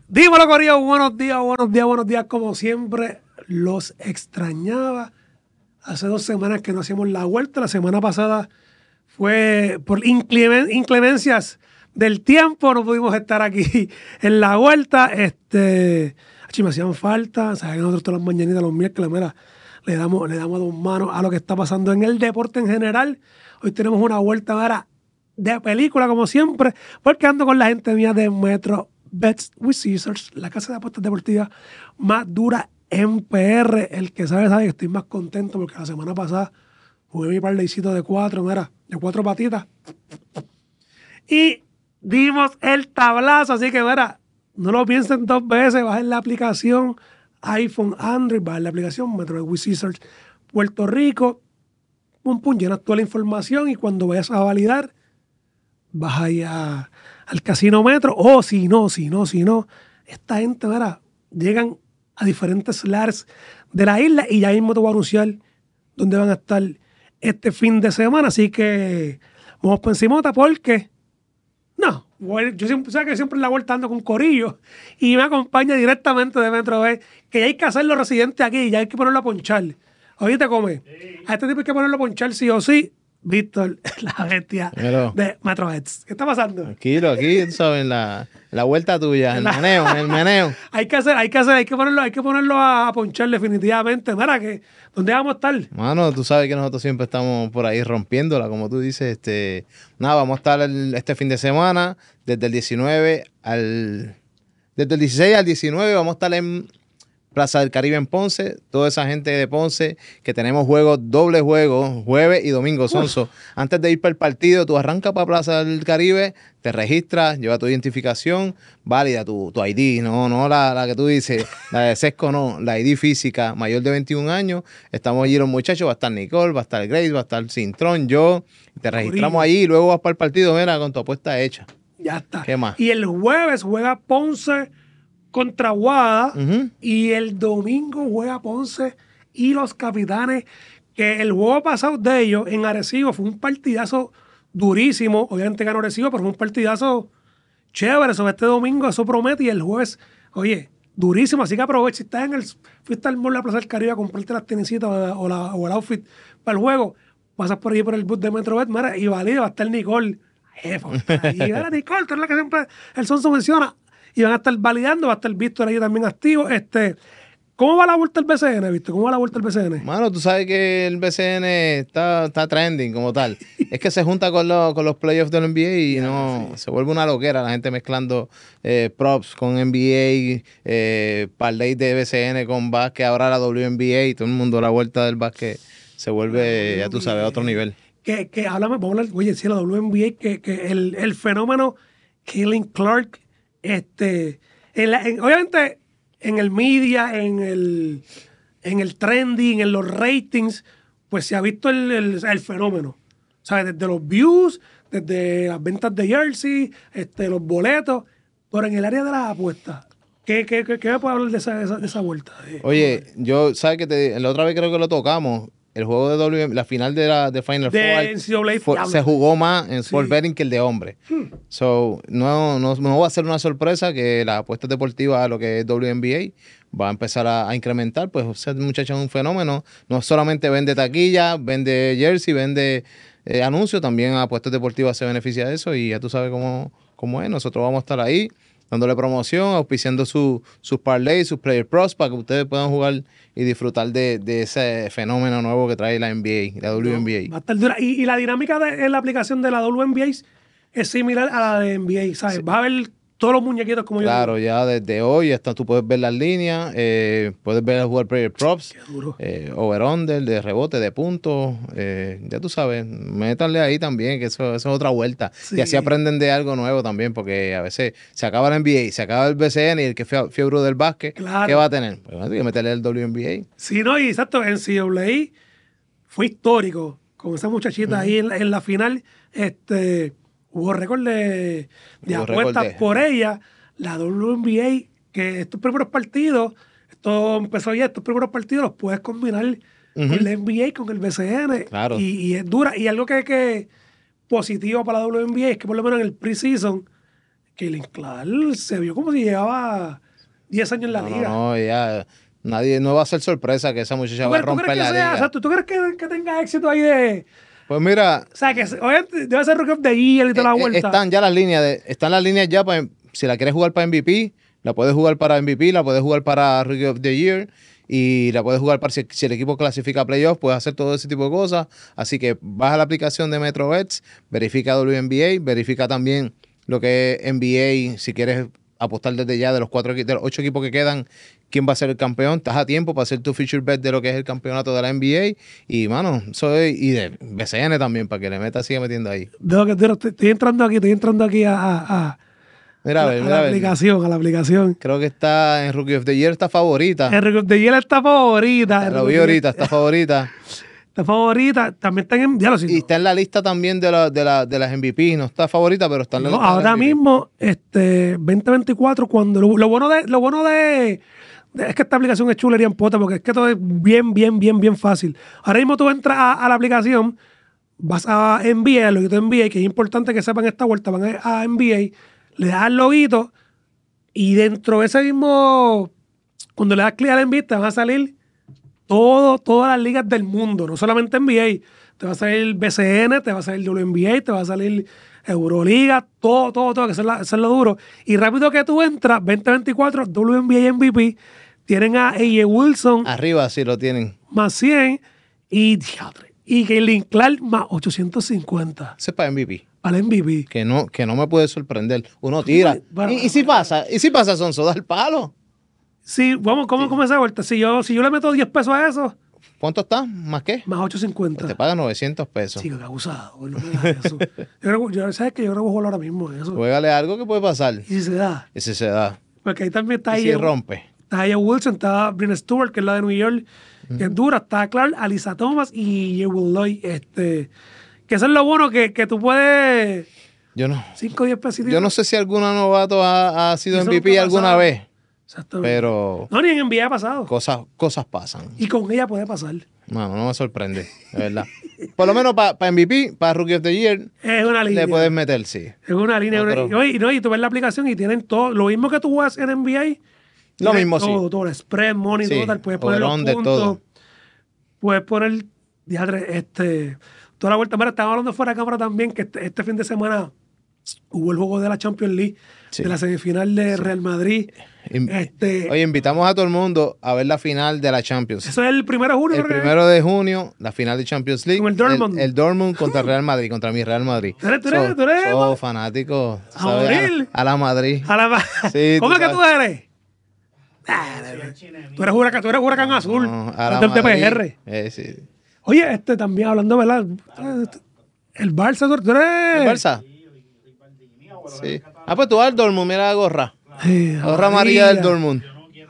Dímelo, Corillo, buenos días, buenos días, buenos días. Como siempre, los extrañaba. Hace 2 semanas que no hacíamos la vuelta. La semana pasada fue por inclemencias del tiempo. No pudimos estar aquí en la vuelta. Me hacían falta. Sabes que nosotros todas las mañanitas, los miércoles, mira, le damos 2 manos a lo que está pasando en el deporte en general. Hoy tenemos una vuelta ahora de película, como siempre, porque ando con la gente mía de Metro Bets with Caesars, la casa de apuestas deportivas más dura en PR. El que sabe que estoy más contento porque la semana pasada jugué mi parlaycito de 4, mira, de 4 patitas. Y dimos el tablazo, así que mira, no lo piensen 2 veces, bajen la aplicación iPhone, Android, bajen la aplicación Metro Bets with Caesars Puerto Rico, pum, llenas toda la información y cuando vayas a validar, vas ahí al Casino Metro, o si no, esta gente, mira, llegan a diferentes lares de la isla y ya mismo te voy a anunciar dónde van a estar este fin de semana, así que vamos por encimota porque, no, yo siempre, sabes que siempre en la vuelta ando con corillo y me acompaña directamente de Metro B, que ya hay que hacerlo residente aquí, ya hay que ponerlo a ponchar. Oíste, come, a este tipo hay que ponerlo a ponchar sí o sí. Víctor, la bestia de Metro Bets. ¿Qué está pasando? Tranquilo, aquí, tú sabes, la vuelta tuya, el meneo. hay que ponerlo a ponchar definitivamente. Mira, ¿dónde vamos a estar? Mano, tú sabes que nosotros siempre estamos por ahí rompiéndola, como tú dices. Vamos a estar este fin de semana, desde el 16 al 19, vamos a estar en Plaza del Caribe en Ponce, toda esa gente de Ponce, que tenemos doble juego, jueves y domingo, Sonso. Antes de ir para el partido, tú arrancas para Plaza del Caribe, te registras, llevas tu identificación, válida, tu ID, no la que tú dices, la de Sesco, no, la ID física, mayor de 21 años. Estamos allí los muchachos, va a estar Nicole, va a estar Grace, va a estar Cintrón, yo, te registramos allí y luego vas para el partido, mira, con tu apuesta hecha. Ya está. ¿Qué más? Y el jueves juega Ponce contra Aguada, y el domingo juega Ponce y los Capitanes, que el juego pasado de ellos en Arecibo fue un partidazo durísimo. Obviamente ganó Arecibo, pero fue un partidazo chévere. Sobre este domingo eso promete, y el jueves, oye, durísimo. Así que aprovecha, si estás fuiste al mall de la Plaza del Caribe a comprarte las tenisitas o el outfit para el juego, pasas por ahí por el bus de Metrobet, mira, y valida, va a estar Nicole, jefa, y mira, Nicole, tú eres la que siempre el Sonso menciona. Y van a estar validando, va a estar Víctor ahí también activo. ¿Cómo va la vuelta al BCN, Víctor? ¿Cómo va la vuelta al BCN? Mano, tú sabes que el BCN está trending como tal. Es que se junta con los playoffs del NBA y se vuelve una loquera. La gente mezclando props con NBA, parlay de BCN con básquet, ahora la WNBA y todo el mundo, la vuelta del básquet se vuelve, ya tú sabes, a otro nivel. Háblame, vamos a hablar, oye, sí, la WNBA, que el fenómeno Caitlin Clark, obviamente en el media, en el trending, en los ratings, pues se ha visto el fenómeno. ¿Sabes? Desde los views, desde las ventas de jersey, los boletos, pero en el área de las apuestas, ¿qué me puede hablar de esa vuelta? Oye, yo, ¿sabes que la otra vez creo que lo tocamos? El juego de la final de Final Four se jugó más en Sport Betting que el de hombre. So, no va a ser una sorpresa que las apuestas deportivas, lo que es WNBA, va a empezar a incrementar. Pues ese muchacho es un fenómeno. No solamente vende taquilla, vende jersey, vende anuncios, también apuestas deportivas se beneficia de eso y ya tú sabes cómo es. Nosotros vamos a estar ahí dándole promoción, auspiciando sus parlays, sus player props para que ustedes puedan jugar y disfrutar de ese fenómeno nuevo que trae la NBA, la WNBA. Va a estar dura. Y la dinámica en la aplicación de la WNBA es similar a la de NBA, ¿sabes? Sí. Vas a ver todos los muñequitos como claro, ya desde hoy hasta tú puedes ver las líneas, puedes ver jugar player props, over-under, de rebote, de puntos, ya tú sabes, métanle ahí también, que eso es otra vuelta. Sí. Y así aprenden de algo nuevo también, porque a veces se acaba la NBA, se acaba el BCN y el que fiebre del básquet, claro. ¿Qué va a tener? Pues hay que meterle el WNBA. Sí, no, y exacto, en NCAA fue histórico, con esa muchachita ahí en la final, hubo récord de apuestas por ella. La WNBA, que estos primeros partidos, estos primeros partidos los puedes combinar con la NBA, con el BCN. Claro. Y es dura. Y algo que positivo para la WNBA es que por lo menos en el preseason, Kaelin Clark se vio como si llevaba 10 años en la liga. No, ya nadie, no va a ser sorpresa que esa muchacha va a romper la liga. O sea, ¿tú crees que tenga éxito ahí de...? Pues mira... O sea, que obviamente debe ser Rookie of the Year y toda la vuelta. Están ya las líneas, están las líneas ya para... Si la quieres jugar para MVP, la puedes jugar para MVP, la puedes jugar para Rookie of the Year y la puedes jugar para si el equipo clasifica a playoffs, puedes hacer todo ese tipo de cosas. Así que baja la aplicación de MetroBets, verifica WNBA, verifica también lo que es NBA, si quieres apostar desde ya de los 8 equipos que quedan, quién va a ser el campeón. Estás a tiempo para hacer tu future bet de lo que es el campeonato de la NBA. Y, mano, y de BCN también, para que le metas, sigue metiendo ahí. Estoy entrando aquí a la aplicación. Creo que está en Rookie of the Year, está favorita. En Rookie of the Year está favorita. Lo vi ahorita, está favorita. Está favorita, también está en... Y está en la lista también de las MVP. No está favorita, pero está en la lista. Ahora mismo, 2024, cuando lo bueno de es que esta aplicación es chulería en pota, porque es que todo es bien fácil. Ahora mismo tú entras a la aplicación, vas a NBA, el loguito de NBA, que es importante que sepan esta vuelta, van a NBA, le das al loguito y dentro de ese mismo, cuando le das clic al NBA, te van a salir todas las ligas del mundo, no solamente NBA. Te va a salir BCN, te va a salir WNBA, te va a salir Euroliga, todo, que eso es lo duro. Y rápido que tú entras, 2024, WNBA MVP, tienen a A.J. Wilson. Arriba sí lo tienen. Más 100 y Kaelin Clark más 850. Ese es para MVP. Para el MVP. Que no me puede sorprender. Uno tira. ¿Y si pasa, Sonso, da el palo? Sí, vamos, ¿cómo esa vuelta? Si yo le meto 10 pesos a eso. ¿Cuánto está? ¿Más qué? Más 850. Te pagan 900 pesos. Chico, qué abusado. No me hagas eso. ¿Sabes qué? Yo creo que juego ahora mismo eso. Juégale algo que puede pasar. ¿Y si se da? Y si se da. Porque ahí también está ahí. Si rompe. Está ella Wilson, está Bryn Stewart, que es la de New York, que es dura. Está Clark, Alyssa Thomas y Jewel Lloyd. Que eso es lo bueno que tú puedes... Yo no. 5 o 10 pesitos. Yo no sé si alguna novato ha sido MVP alguna vez. Exactamente. Pero... No, ni en NBA ha pasado. Cosas pasan. Y con ella puede pasar. No me sorprende, de verdad. Por lo menos para MVP, para Rookie of the Year, es una línea. Le puedes meter, sí. Es una línea. Y tú ves la aplicación y tienen todo. Lo mismo que tú juegas en NBA. Lo mismo, todo, sí. Todo, el spread, money, sí. todo tal. Puedes poner los puntos. Todo. Puedes poner, toda la vuelta. Mira, estaba hablando fuera de cámara también que este fin de semana hubo el juego de la Champions League, de la semifinal de Real Madrid. Oye, invitamos a todo el mundo a ver la final de la Champions. Eso es el 1 de junio. El 1 de junio, la final de Champions League. Como el Dortmund. El Dortmund contra Real Madrid, contra mi Real Madrid. ¿Tú eres fanático. A la Madrid. Sí, ¿cómo es que tú eres? Tú eres huracán azul. Del TPR. Sí. Oye, también hablando, ¿verdad? El Barça, ¿tú eres? ¿El Barça? Sí. Pues tú vas al Dortmund, mira la gorra. Sí, la gorra amarilla del Dortmund.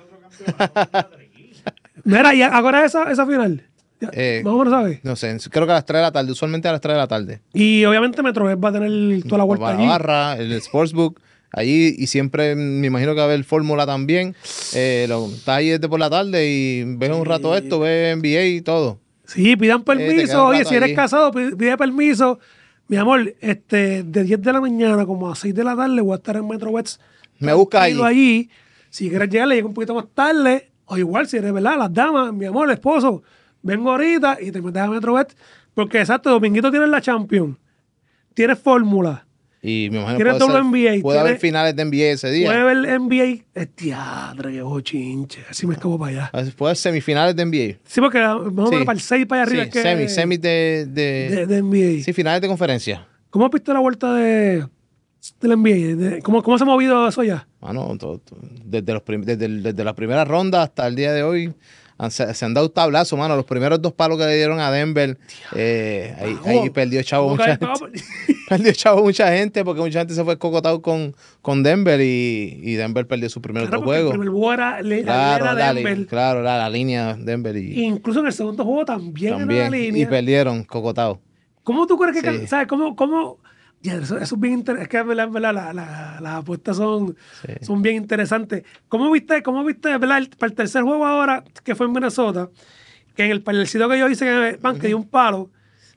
Mira, ¿y ahora esa final? ¿Más o menos sabes? No sé, creo que a las 3 de la tarde, usualmente a las 3 de la tarde. Y obviamente MetroBet va a tener toda la vuelta allí. La barra, el Sportsbook, allí, y siempre me imagino que va a haber fórmula también. Estás ahí desde por la tarde y ves un rato esto, ves NBA y todo. Sí, pidan permiso. Oye, si eres casado, pide permiso. Mi amor, de 10 de la mañana como a 6 de la tarde voy a estar en MetroBets. Me busca allí. Si quieres llegar, le llego un poquito más tarde. O igual, si eres, ¿verdad? Las damas, mi amor, el esposo, vengo ahorita y te metes a MetroBet. Porque, exacto, dominguito tienes la Champions. Tienes fórmula. Y me imagino que puede haber finales de NBA ese día. Puede haber NBA. Es teatro, que bochinche. Así me escapo para allá. Puede haber semifinales de NBA. Sí, porque vamos a ver para el 6 para allá arriba. Sí, semis de NBA. Sí, finales de conferencia. ¿Cómo has visto la vuelta del NBA? ¿Cómo se ha movido eso ya? Bueno, desde la primera ronda hasta el día de hoy se han dado tablazos, mano. Los primeros 2 palos que le dieron a Denver, ahí perdió chavo mucha gente. Perdió chavo mucha gente porque mucha gente se fue cocotado con Denver y Denver perdió sus primeros 2 juegos. El primer juego era Denver. Claro, la línea Denver. Incluso en el segundo juego también era la línea. Y perdieron cocotado. ¿Cómo tú crees que... ¿Sabes? ¿Cómo? Ya, eso es bien interesante. Es que las apuestas son bien interesantes. ¿Cómo viste ¿verdad? Para el tercer juego ahora, que fue en Minnesota, que en el parecido que yo hice que dio un palo,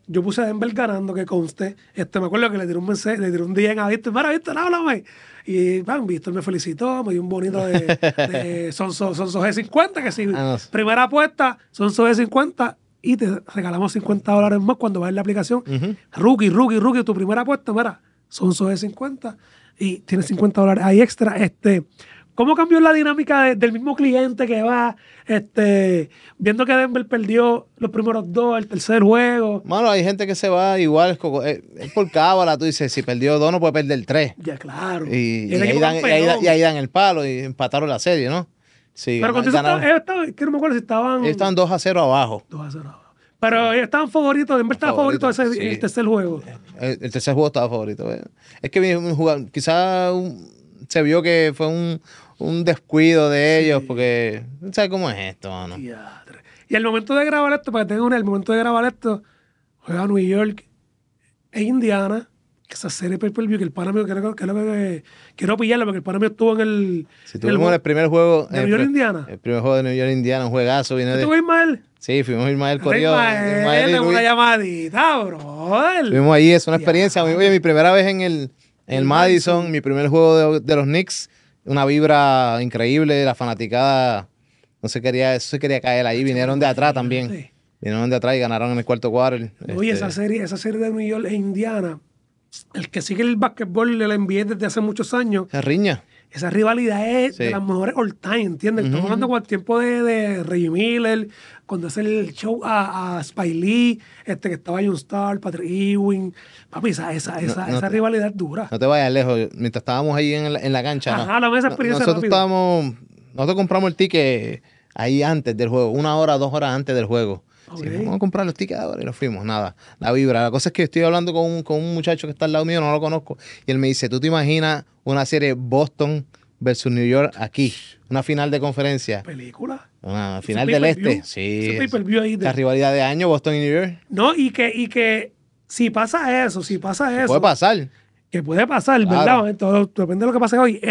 yo puse a Denver ganando, que conste. Me acuerdo que le tiré un mensaje, le tiré un día a Víctor, mira, Víctor, háblame. Y Víctor me felicitó, me dio un bonito de Sonso G50, que sí, primera apuesta, Sonso G50, y te regalamos $50 más cuando vas en la aplicación. Rookie, tu primera apuesta, mira, Sonso G50, y tienes $50 ahí extra. ¿Cómo cambió la dinámica del mismo cliente que va viendo que Denver perdió los primeros 2, el tercer juego? Mano, hay gente que se va igual, es por cábala, tú dices, si perdió 2 no puede perder 3. Ya, claro. Y ahí dan el palo y empataron la serie, ¿no? Sí, pero cuando que no me acuerdo si estaban... Ellos estaban 2-0 abajo. 2-0 abajo. Pero ellos estaban favoritos, Denver estaba favorito el tercer juego. El tercer juego estaba favorito. Es que quizás se vio que fue un descuido de ellos, porque no sabes cómo es esto, mano. Y al momento de grabar esto, para que tengan el momento de grabar esto, juega New York e Indiana, que esa serie pay-per-view, que el pana mío, quiero pillarlo, porque el pana mío estuvo en el... Si tuvimos el primer juego... ¿De New York, Indiana? El primer juego de New York, Indiana, un juegazo. ¿Tú Ismael? Sí, fuimos Ismael Corrió. Ismael, una llamadita, brother. Fuimos ahí, es una experiencia. Oye, mi primera vez en el Madison, mi primer juego de los Knicks, una vibra increíble, la fanaticada eso se quería caer ahí, vinieron de atrás también. Sí. Vinieron de atrás y ganaron en el cuarto quarter. Oye, esa serie de New York e Indiana, el que sigue el básquetbol de la NBA desde hace muchos años. Esa riña. Esa rivalidad es de las mejores all time, ¿entiendes? Estamos hablando con el tiempo de Reggie Miller, cuando hace el show a Spike Lee, que estaba John Starr, Patrick Ewing. Papi, esa rivalidad es dura. No te vayas lejos. Mientras estábamos ahí en la cancha. Ajá, la esa experiencia. Nosotros compramos el ticket ahí antes del juego, 1 hora, 2 horas antes del juego. Okay. Sí, vamos a comprar los tickets ahora y nos fuimos. Nada, la vibra. La cosa es que estoy hablando con un muchacho que está al lado mío, no lo conozco, y él me dice, ¿tú te imaginas una serie Boston versus New York aquí? Una final de conferencia. ¿Película? Una final del este. Sí. La rivalidad de años, Boston y New York. No, y que si pasa eso. Puede pasar. Que puede pasar, claro. ¿Verdad? Todo depende de lo que pase hoy.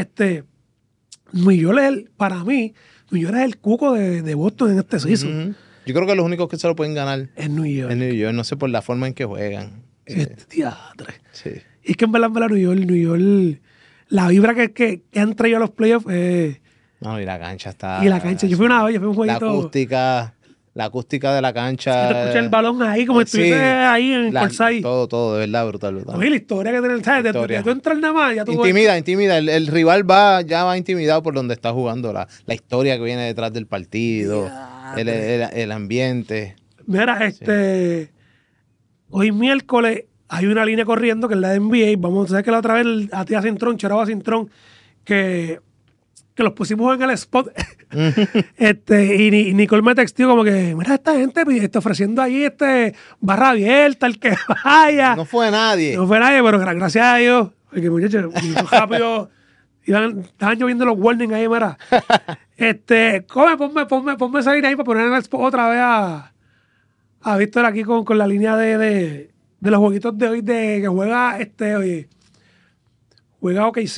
New York para mí, New York es el cuco de Boston en este season. Yo creo que los únicos que se lo pueden ganar es New York. En New York, no sé por la forma en que juegan. Teatro. Sí. Y es que en verdad New York, la vibra que han traído a los playoffs. No, y la cancha está. Y la cancha, yo fui un jueguito. La acústica de la cancha. Te escuché el balón ahí, como estuviese ahí en Corsay. Todo, de verdad, brutal. Oye, la historia que tiene, ¿sabes? De tú entrar nada más, ya tú. Intimida. El rival ya va intimidado por donde está jugando. La historia que viene detrás del partido. El ambiente. Mira, hoy miércoles hay una línea corriendo que es la de NBA. Vamos a ver que la otra vez a tía Cintrón, Charaba Cintrón, que los pusimos en el spot. Y Nicole me textió como que, mira, esta gente ofreciendo ahí barra abierta, el que vaya. No fue nadie, pero gracias a Dios. Porque muchachos, rápido. Estaban lloviendo los warnings ahí, mira. Ponme esa línea ahí para poner en el spot otra vez a Víctor aquí con la línea de los jueguitos de hoy que juega hoy. Juega OKC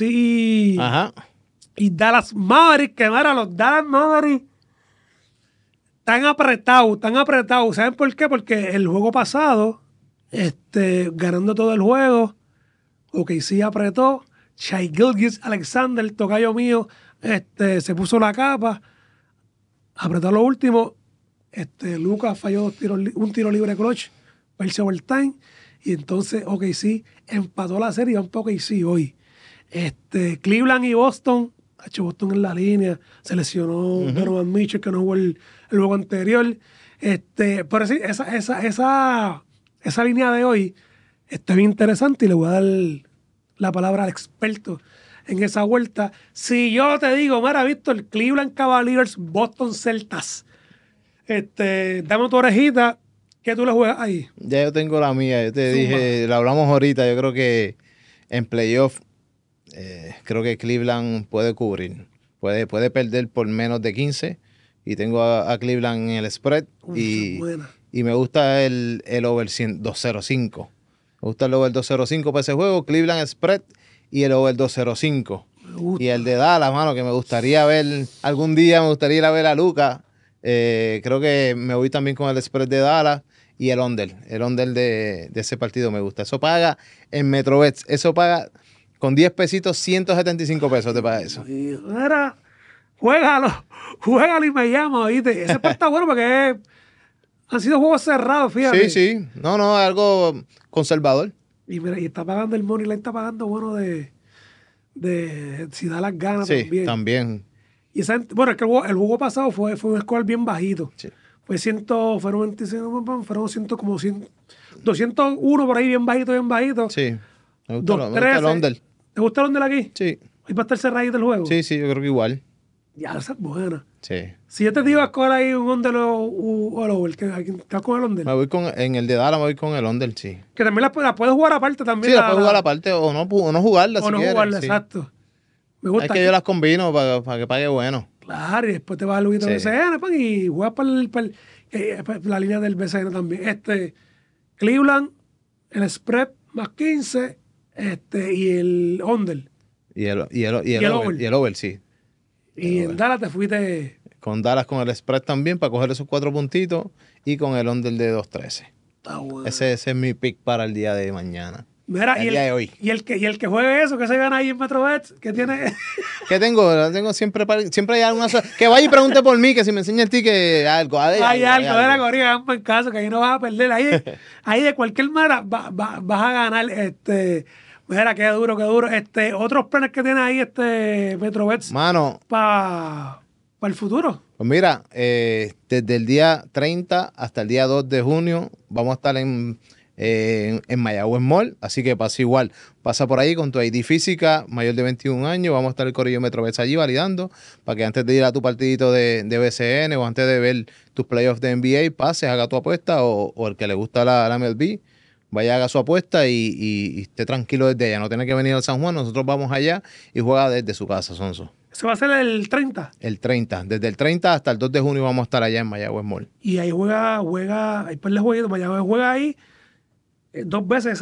y Dallas Mavericks, que mira, los Dallas Mavericks están apretados. ¿Saben por qué? Porque el juego pasado, ganando todo el juego, OKC apretó. Shai Gilgeous-Alexander, tocayo mío, se puso la capa, apretó lo último. Lucas falló un tiro libre clutch, verse overtime, y entonces OKC empató la serie y van para OKC hoy. Cleveland y Boston en la línea, se lesionó Donovan Mitchell, que no jugó el juego anterior. Por eso esa línea de hoy está bien interesante y le voy a dar la palabra al experto en esa vuelta. Si yo te digo, mira, Víctor, Cleveland Cavaliers, Boston Celtas, dame tu orejita, ¿qué tú le juegas ahí? Ya yo tengo la mía, yo te dije, lo hablamos ahorita, yo creo que en playoff, creo que Cleveland puede cubrir, puede perder por menos de 15, y tengo a Cleveland en el spread, y me gusta el over 205. Me gusta el over 205 para ese juego, Cleveland spread y el over 205. Y el de Dallas, mano, que me gustaría ver, algún día me gustaría ir a ver a Lucas. Creo que me voy también con el spread de Dallas y el under de ese partido me gusta. Eso paga en Metrobets, eso paga con 10 pesitos, 175 pesos te paga eso. Mira, juégalo y me llama, ¿oíste? Ese está bueno porque han sido juegos cerrados, fíjate. Sí. No, algo conservador. Y mira, y está pagando el money line, está pagando bueno de si da las ganas también. Y bueno, es que el juego pasado fue un score bien bajito. Sí. Fueron 25, fueron 201 por ahí, bien bajito. Sí. Me gusta el under. ¿Te gusta el under aquí? Sí. ¿Y va a estar cerradito el juego? Sí, yo creo que igual. Ya, esa es buena. Sí. Si yo te digo a escoger ahí un under o el over, ¿estás con el under? En el de Dallas me voy con el under, sí. Que también la puedes jugar aparte también. Sí, la puedes jugar aparte o no jugarla o no jugarla, sí. Exacto. Me gusta. Es que yo las combino para que pague bueno. Claro, y después te vas al Luguito BCN y juegas para la línea del BCN también. Cleveland, el spread más 15, y el under. Y el over, sí. Y en Dallas te fuiste... Con Dallas con el spread también para coger esos 4 puntitos y con el under de 2.13. Está bueno. Ese es mi pick para el día de mañana. Mira, el día de hoy. Y el que juegue eso, que se gana ahí en Metrobets, que tiene... ¿Qué tengo? Tengo siempre hay alguna... Que vaya y pregunte por mí, que si me enseña el ticket, algo. Hay algo. Era corrido, en caso, que ahí no vas a perder. Ahí de cualquier manera vas a ganar. Mira, qué duro. Otros planes que tiene ahí Metrobets. Mano. Para el futuro. Pues mira, desde el día 30 hasta el día 2 de junio vamos a estar en Mayagüez Mall, así que pasa por ahí con tu ID física, mayor de 21 años, vamos a estar el corillo Metrobets allí validando, para que antes de ir a tu partidito de BCN o antes de ver tus playoffs de NBA, pases, haga tu apuesta, o el que le gusta la MLB, vaya, haga su apuesta y esté tranquilo desde allá, no tiene que venir al San Juan, nosotros vamos allá y juega desde su casa, Sonso. ¿Eso va a ser el 30? El 30, desde el 30 hasta el 2 de junio vamos a estar allá en Mayagüez Mall. Y ahí hay par de jueguitos, Mayagüez juega ahí 2 veces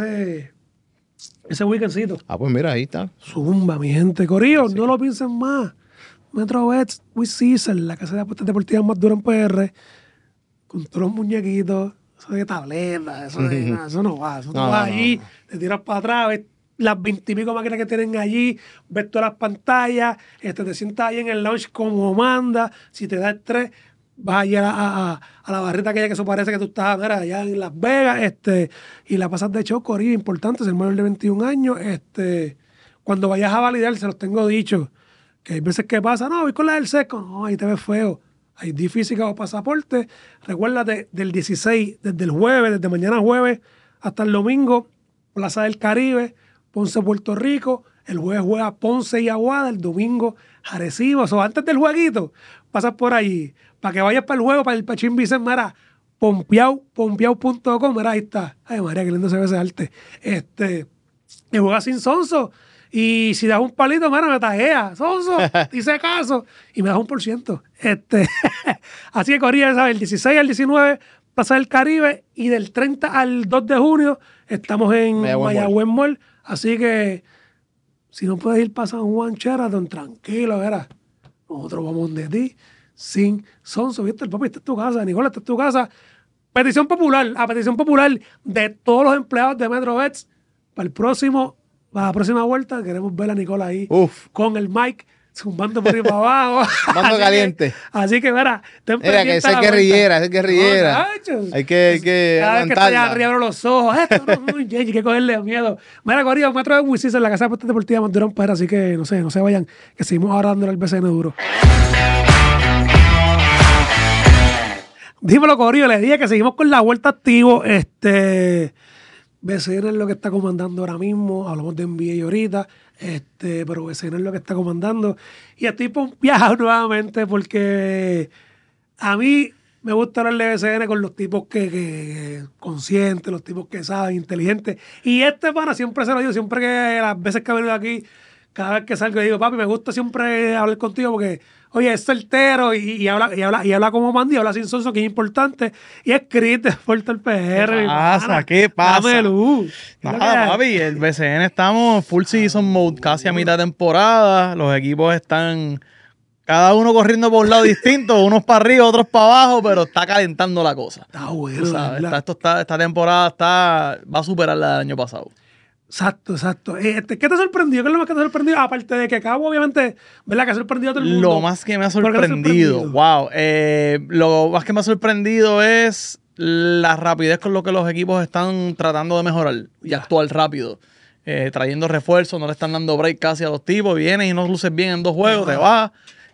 ese weekendcito. Pues mira, ahí está. Zumba, mi gente. Corillo, no lo piensen más. Metrobets with Caesar, la casa de apuestas deportivas más dura en PR, con todos los muñequitos, eso de tableta, eso no va. Eso no va allí, te tiras para atrás, ves las 20 y pico máquinas que tienen allí, ves todas las pantallas, te sientas ahí en el lounge como manda, si te da estrés, vas allá a la barrita aquella que eso parece que tú estás allá en Las Vegas, y la pasas de show, corillo, importante, ser mayor de 21 años, cuando vayas a validar, se los tengo dicho, que hay veces que pasa, no, voy con la del seco, no, ahí te ves feo, hay difícil o pasaporte, recuérdate del 16, desde el jueves, desde mañana jueves hasta el domingo, Plaza del Caribe, Ponce, Puerto Rico, el jueves juega Ponce y Aguada, el domingo Arecibo, o antes del jueguito, pasas por allí, para que vayas para el juego, para el Pachín Vicente, mira, pompeao.com, mira, ahí está. Ay, María, qué lindo se ve ese arte. Y juega sin Sonso. Y si das un palito, mira, me taguea. Sonso, hice caso. Y me das 1%. Así que corría, ¿sabes? El 16 al 19, Plaza del Caribe. Y del 30 al 2 de junio, estamos en Mayagüez Mall. Así que, si no puedes ir para San Juan, Sheraton, tranquilo, verás. Nosotros vamos de ti. Sin Sonso, ¿viste? El papi, esta es tu casa, Nicolás, esta es tu casa. Petición popular de todos los empleados de Metrobets para la próxima vuelta. Queremos ver a Nicolás ahí con el mic zumbando por ahí para abajo. Mando caliente. Así que, mira, mira, que ese es guerrillera. No, hay que cada vez que estoy arriba abro los ojos. Esto no hay que cogerle miedo. Mira, Corillo, Metro de Wisis en la casa de apuestas deportivas más dura en PR, así que no se vayan, que seguimos ahora dándole al BCN duro. Dímelo, Corillo, les dije que seguimos con la vuelta activo. BCN es lo que está comandando ahora mismo. Hablamos de NBA ahorita, pero BCN es lo que está comandando. Y estoy pompeado nuevamente porque a mí me gusta hablar de BCN con los tipos que conscientes, los tipos que saben, inteligentes. Y pana siempre se lo digo, siempre que las veces que he venido aquí, cada vez que salgo digo, papi, me gusta siempre hablar contigo porque, oye, es certero y habla como manda y habla sin sonso, que es importante. Y es Chris de Portal PR. ¿Qué pasa? Dame luz. Nada, papi, el BCN estamos full season mode, casi a mitad de temporada. Los equipos están Cada uno corriendo por un lado distinto, unos para arriba, otros para abajo, pero está calentando la cosa. Está bueno, ¿Sabes? Esta temporada va a superar la del año pasado. Exacto. ¿Qué te sorprendió? ¿Qué es lo más que te sorprendió? Aparte de que Cabo, obviamente, ¿verdad? Que ha sorprendido a todo el mundo. Lo más que me ha sorprendido, wow. Lo más que me ha sorprendido es la rapidez con lo que los equipos están tratando de mejorar y actuar rápido. Trayendo refuerzos, no le están dando break casi a los tipos. Vienes y no luces bien en 2 juegos, te vas.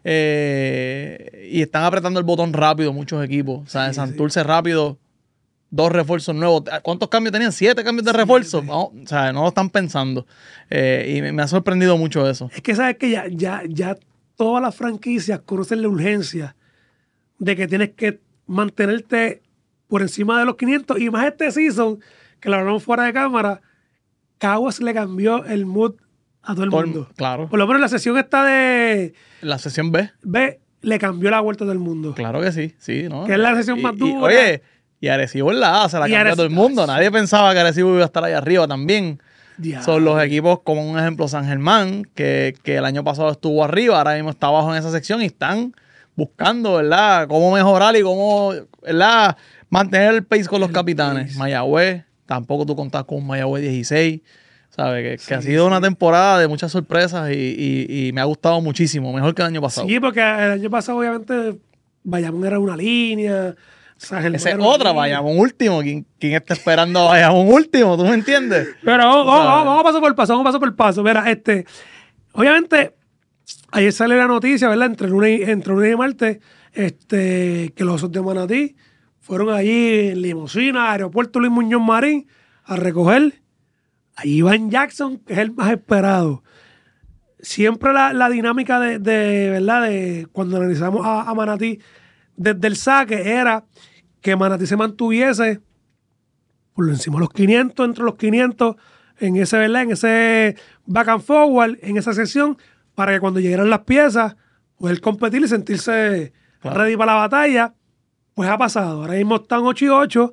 Y están apretando el botón rápido muchos equipos. O sea, en Santurce rápido, 2 refuerzos nuevos. ¿Cuántos cambios tenían? 7 cambios de refuerzo. No, o sea, no lo están pensando. Y me ha sorprendido mucho eso. Es que sabes que ya todas las franquicias conocen la urgencia de que tienes que mantenerte por encima de los 500. Y más este season, que lo hablamos fuera de cámara, Caguas le cambió el mood a todo el mundo. Claro. Por lo menos la sesión esta de... La sesión B. Le cambió la vuelta a todo el mundo. Claro que sí, ¿no? Que es la sesión más dura. Oye, y Arecibo en la A se la cambió a todo el mundo. Nadie pensaba que Arecibo iba a estar ahí arriba también. Son los equipos, como un ejemplo, San Germán, que el año pasado estuvo arriba, ahora mismo está abajo en esa sección y están buscando, ¿verdad?, cómo mejorar y cómo, ¿verdad?, mantener el pace con los capitanes. Mayagüez, tampoco tú contás con un Mayagüez 16. ¿Sabes? Que ha sido una temporada de muchas sorpresas y me ha gustado muchísimo, mejor que el año pasado. Sí, porque el año pasado obviamente Bayamón era una línea. Esa es otra, Bayamón último. ¿Quién está esperando a Bayamón último? ¿Tú me entiendes? Pero vamos paso por paso. Mira, obviamente ayer sale la noticia, ¿verdad? Entre lunes y martes, que los Osos de Manatí fueron allí en limusina, aeropuerto Luis Muñoz Marín, a recoger a Iván Jackson, que es el más esperado. Siempre la dinámica de ¿verdad? De cuando analizamos a Manatí desde el saque era que Manatí se mantuviese por encima de los 500, entre los 500, en ese, ¿verdad? En ese back and forward, en esa sesión, para que cuando llegaran las piezas, poder competir y sentirse ready para la batalla. Pues ha pasado. Ahora mismo están 8-8.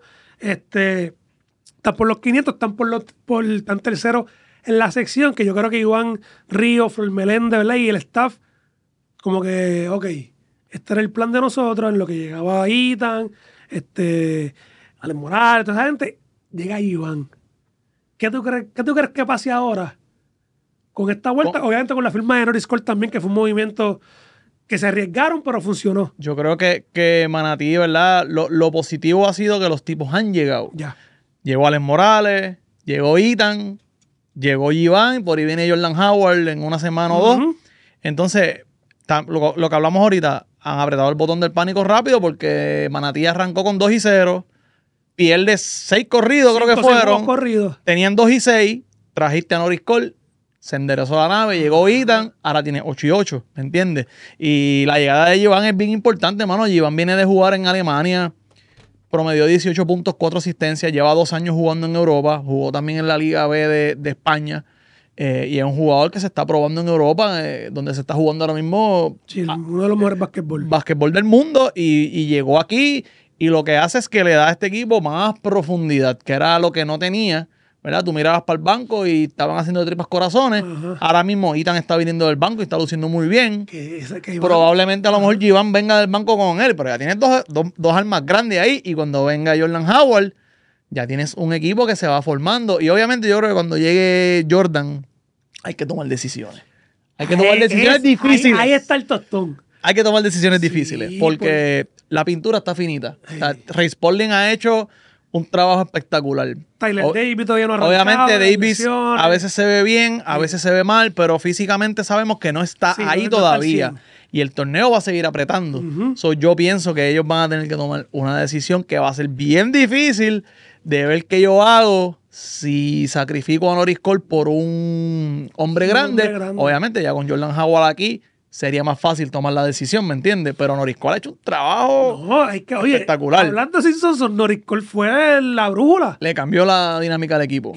Están por los 500, están terceros en la sección, que yo creo que Iván Río, Flor Meléndez, ¿verdad? Y el staff, como que, ok, este era el plan de nosotros, en lo que llegaba Ethan, Alex Morales, toda esa gente, llega Iván. ¿Qué tú crees que pase ahora con esta vuelta? Obviamente con la firma de Norris Cole también, que fue un movimiento que se arriesgaron, pero funcionó. Yo creo que Manatí, ¿verdad? Lo positivo ha sido que los tipos han llegado. Ya. Llegó Alex Morales, llegó Ethan, llegó Iván, por ahí viene Jordan Howard en una semana o 2. Entonces, lo que hablamos ahorita, han apretado el botón del pánico rápido porque Manatí arrancó con 2-0, pierde 6 corridos, creo que fueron. Corridos. Tenían 2-6, trajiste a Norris Cole, se enderezó la nave, llegó Ethan, ahora tiene 8-8, ¿me entiendes? Y la llegada de Iván es bien importante, hermano. Iván viene de jugar en Alemania, promedió 18 puntos, 4 asistencias, lleva 2 años jugando en Europa, jugó también en la Liga B de España, y es un jugador que se está probando en Europa, donde se está jugando ahora mismo. Sí, uno de los mejores basquetbol del mundo, y llegó aquí, y lo que hace es que le da a este equipo más profundidad, que era lo que no tenía, ¿verdad? Tú mirabas para el banco y estaban haciendo tripas corazones. Ajá. Ahora mismo Ethan está viniendo del banco y está luciendo muy bien. Probablemente a lo mejor Iván venga del banco con él, pero ya tienes dos armas grandes ahí, y cuando venga Jordan Howard, ya tienes un equipo que se va formando. Y obviamente yo creo que cuando llegue Jordan hay que tomar decisiones. Hay que tomar decisiones difíciles. Ahí está el tostón. Hay que tomar decisiones difíciles porque la pintura está finita. O sea, Ray Spalding ha hecho un trabajo espectacular. Tyler Davis todavía no ha arrancado. Obviamente Davis a veces se ve bien, a veces se ve mal, pero físicamente sabemos que no está ahí todavía. Y el torneo va a seguir apretando. Yo pienso que ellos van a tener que tomar una decisión que va a ser bien difícil de ver qué yo hago si sacrifico a Norris Cole por un hombre grande. Obviamente ya con Jordan Howard aquí sería más fácil tomar la decisión, ¿me entiendes? Pero Norris Cole ha hecho un trabajo espectacular. Hablando de Simpson, Norris Cole fue la brújula. Le cambió la dinámica al equipo.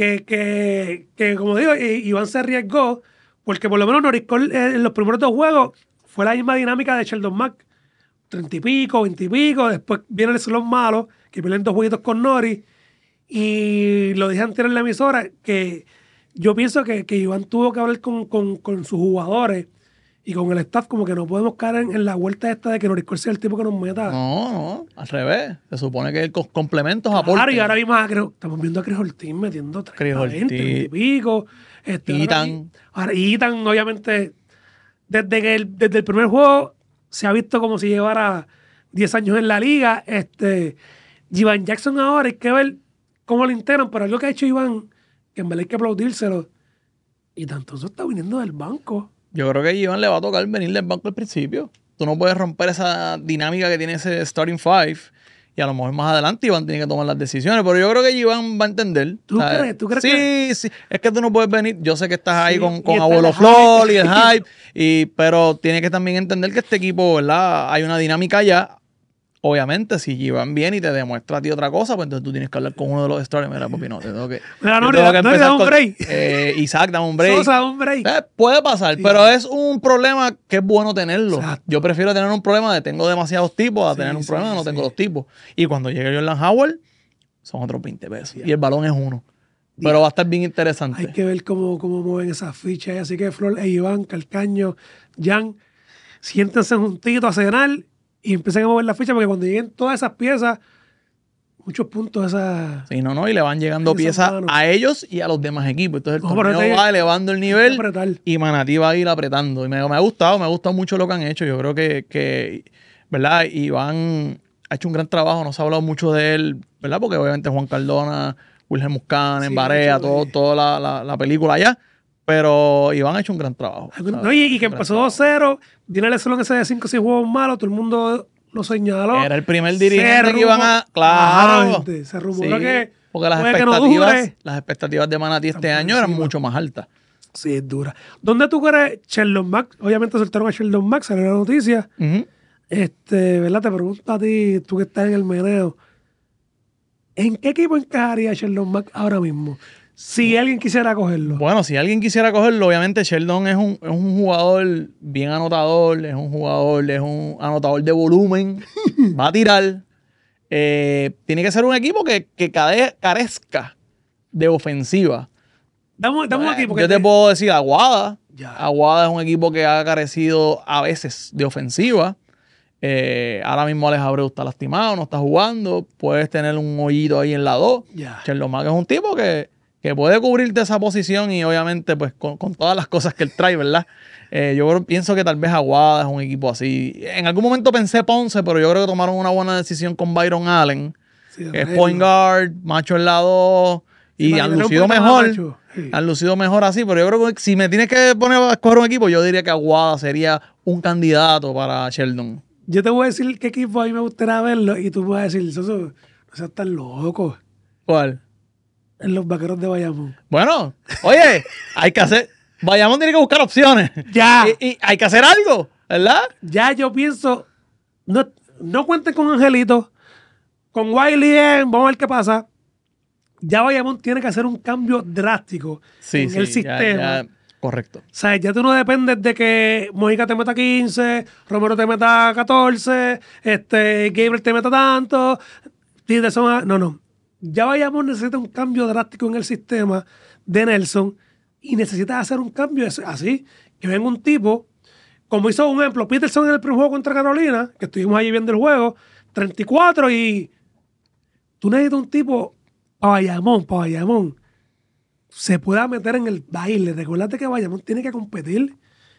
Que como digo, Iván se arriesgó, porque por lo menos Norris Cole en los primeros 2 juegos fue la misma dinámica de Sheldon Mack. 30 y pico, 20 y pico. Después viene el slot malo, que pierden 2 jueguitos con Norris. Y lo dije antes en la emisora, que yo pienso que Iván tuvo que hablar con sus jugadores y con el staff como que no podemos caer en la vuelta esta de que Norris Cole sea el tipo que nos meta. No, al revés. Se supone que con complementos Claro, aportan. y ahora mismo estamos viendo a Chris Ortiz metiendo 30, 20 y pico. Ethan. Ahora, Ethan, obviamente, desde el primer juego se ha visto como si llevara 10 años en la liga. Jivan Jackson ahora hay que ver cómo lo integran, pero algo que ha hecho Iván, que en verdad hay que aplaudírselo, y tanto eso está viniendo del banco. Yo creo que a Iván le va a tocar venir del banco al principio. Tú no puedes romper esa dinámica que tiene ese starting five. Y a lo mejor más adelante Iván tiene que tomar las decisiones. Pero yo creo que Iván va a entender. ¿Tú crees? Sí. Es que tú no puedes venir. Yo sé que estás ahí con Abuelo Flor y el hype. Pero tiene que también entender que este equipo, ¿verdad? Hay una dinámica ya. Obviamente, si Iván viene y te demuestra a ti otra cosa, pues entonces tú tienes que hablar con uno de los starters. Mira, papi, no, te tengo que. Mira, no, dame un break. Isaac, dame un break. Sosa, dame un break. Puede pasar, sí, pero es un problema que es bueno tenerlo. Exacto. Yo prefiero tener un problema de tengo demasiados tipos a tener un problema de no tengo dos tipos. Y cuando llegue Jordan Howard, son otros 20 pesos. Y el balón es uno. Pero va a estar bien interesante. Hay que ver cómo mueven esas fichas. Así que Flor, Iván, Calcaño, Jan, siéntense juntitos a cenar y empiecen a mover la ficha, porque cuando lleguen todas esas piezas, muchos puntos esas. Sí, y le van llegando piezas a ellos y a los demás equipos. Entonces el torneo va elevando el nivel y Manatí va a ir apretando. Y me ha gustado mucho lo que han hecho. Yo creo que ¿verdad? Iván ha hecho un gran trabajo. No se ha hablado mucho de él, ¿verdad? Porque obviamente Juan Cardona, Wilhelm Muscán, Barea, toda la película allá. Pero Iván ha hecho un gran trabajo. No, y que empezó 2-0, tiene el salón ese de 5 o 6 juegos malos, todo el mundo lo señaló. Era el primer dirigente que iban a... Claro. Se rumoró que... Porque las expectativas de Manatí este año eran mucho más altas. Sí, es dura. ¿Dónde tú crees Sheldon Mack? Obviamente soltaron a Sheldon Mack, salió la noticia. ¿Verdad? Te pregunto a ti, tú que estás en el meneo, ¿en qué equipo encajaría Sheldon Mack ahora mismo? Si alguien quisiera cogerlo. Bueno, si alguien quisiera cogerlo, obviamente Sheldon es un jugador bien anotador, es un anotador de volumen, va a tirar. Tiene que ser un equipo que carezca de ofensiva. Dame un equipo. Yo te puedo decir Aguada. Aguada es un equipo que ha carecido a veces de ofensiva. Ahora mismo Alex Abreu está lastimado, no está jugando. Puedes tener un hoyito ahí en la 2. Sheldon Mack es un tipo que puede cubrirte esa posición y obviamente pues con todas las cosas que él trae, ¿verdad? Yo pienso que tal vez Aguada es un equipo así. En algún momento pensé Ponce, pero yo creo que tomaron una buena decisión con Byron Allen, que es point guard, macho en la 2, y han lucido mejor. Han lucido mejor así, pero yo creo que si me tienes que poner a escoger un equipo, yo diría que Aguada sería un candidato para Sheldon. Yo te voy a decir qué equipo a mí me gustaría verlo y tú me vas a decir, no seas tan loco. ¿Cuál? En los Vaqueros de Bayamón. Bueno, oye, hay que hacer... Bayamón tiene que buscar opciones. Ya. Y hay que hacer algo, ¿verdad? Ya yo pienso... No cuenten con Angelito. Con Wiley, vamos a ver qué pasa. Ya Bayamón tiene que hacer un cambio drástico en el sistema. Ya, correcto. O sea, ya tú no dependes de que Mojica te meta 15, Romero te meta 14, Gabriel te meta tanto. No. Ya Bayamón necesita un cambio drástico en el sistema de Nelson y necesita hacer un cambio así, que venga un tipo, como hizo un ejemplo, Peterson en el primer juego contra Carolina, que estuvimos allí viendo el juego, 34 y tú necesitas un tipo para Bayamón, se pueda meter en el baile. Recuérdate que Bayamón tiene que competir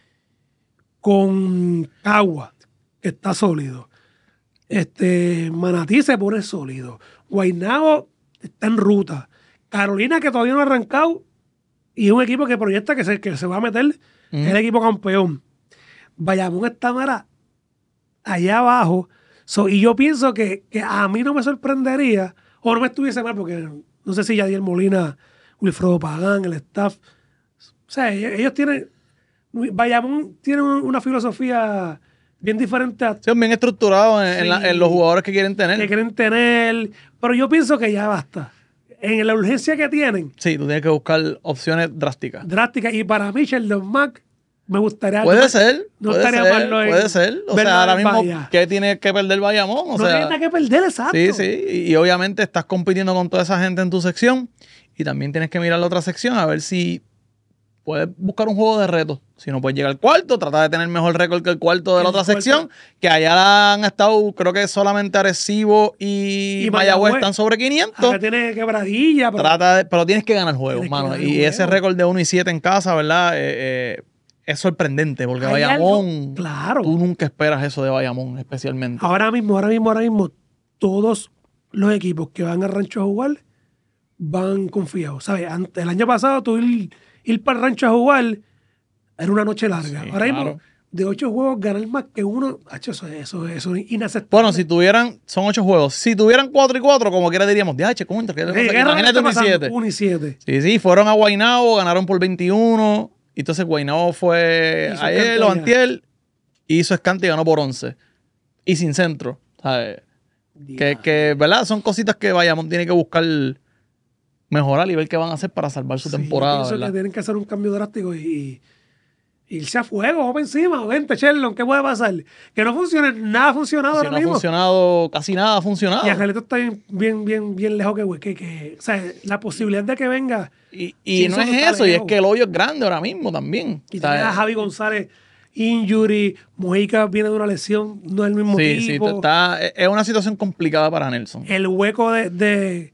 con Cagua, que está sólido. Manatí se pone sólido. Guaynabo está en ruta. Carolina, que todavía no ha arrancado, y es un equipo que proyecta que se va a meter el equipo campeón. Bayamón está allá abajo. Y yo pienso que a mí no me sorprendería, o no me estuviese mal, porque no sé si Yadier Molina, Wilfredo Pagán, el staff. O sea, ellos tienen... Bayamón tiene una filosofía bien diferente a... Son bien estructurados en los jugadores que quieren tener. Pero yo pienso que ya basta. En la urgencia que tienen. Sí, tú tienes que buscar opciones drásticas. Y para mí, Sheldon Mack, me gustaría... Puede ser. Puede ser. O sea, ahora mismo, ¿qué tiene que perder Bayamón? No tiene nada que perder, exacto. Sí. Y obviamente estás compitiendo con toda esa gente en tu sección. Y también tienes que mirar la otra sección a ver si puedes buscar un juego de reto. Si no puedes llegar al cuarto, trata de tener mejor récord que el cuarto de la otra sección, que allá han estado, creo que solamente Arecibo y Mayagüez están sobre 500. Acá tiene quebradilla. Pero tienes que ganar juegos, mano. Y ese récord de 1-7 en casa, ¿verdad? Es sorprendente, porque Bayamón, claro, tú nunca esperas eso de Bayamón, especialmente. Ahora mismo, todos los equipos que van a Rancho a jugar van confiados. ¿Sabes? El año pasado tú ir para el Rancho a jugar era una noche larga. Sí, ahora mismo, claro, de 8 juegos, ganar más que uno, eso es inaceptable. Bueno, son 8 juegos. Si tuvieran 4-4, como quiera diríamos, imagínate 1-7. Sí, fueron a Guaynabo, ganaron por 21. Entonces Guaynabo fue ayer o antier, hizo escante y ganó por 11. Y sin centro. ¿Sabes? Que, ¿verdad? Son cositas que Bayamón tiene que buscar mejorar y ver qué van a hacer para salvar su temporada. Yo pienso ¿verdad? que tienen que hacer un cambio drástico y irse a fuego, vamos encima, vente, Sherlock, ¿qué puede pasar? Que no funcione, nada ha funcionado ahora mismo. No ha funcionado, casi nada ha funcionado. Y Angelito está bien lejos que o sea, la posibilidad de que venga. Y no es eso, y es que el hoyo es grande ahora mismo también. Y tiene a Javi González, injury, Mojica viene de una lesión, no es el mismo tipo. Sí, es una situación complicada para Nelson. El hueco de